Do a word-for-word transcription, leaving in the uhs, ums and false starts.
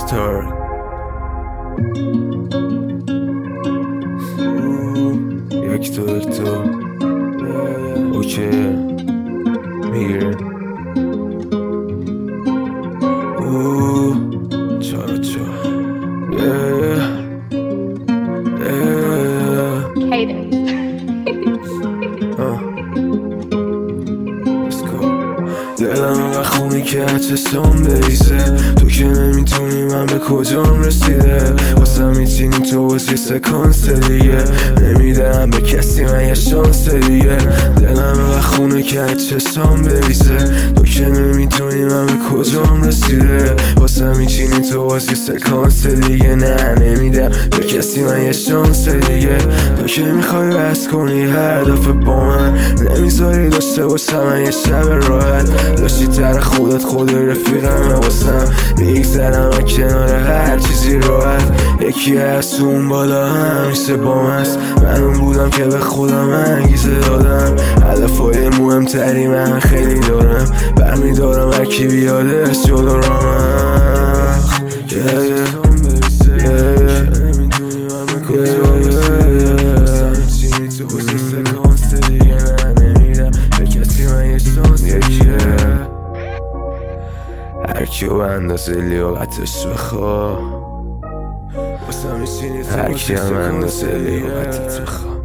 استار یک تو یک تو اوکی میگیره اوه چارا چارا دلم و خونی که چشم بریزه تو که نمیتونی من به کجام رسیده واسم میچینی تو واسه سکانس دیگه نمیدم به کسی من یه شانس دیگه دلم و خونی که چشم بریزه تو که نمیتونی من به کجام رسیده واسم میچینی تو واسه سکانس دیگه نه نمیدم به کسی من یه شانس دیگه تو که میخوای بس کنی هر دفعه با من نمیذاری داشته باشم من یه شب راحت داشتی تر خودت خود رفیقم واسم میگذرم و کنار هر چیزی راحت یکی هست اون بالا همیشه با مست من اون بودم که به خودم انگیزه دادم هدفهای مهمتری من خیلی دارم برمیدارم هر کی بیادش جلو را من هرکی و اندازه لیاقتش بخوا هرکی هم اندازه لیاقتت بخوا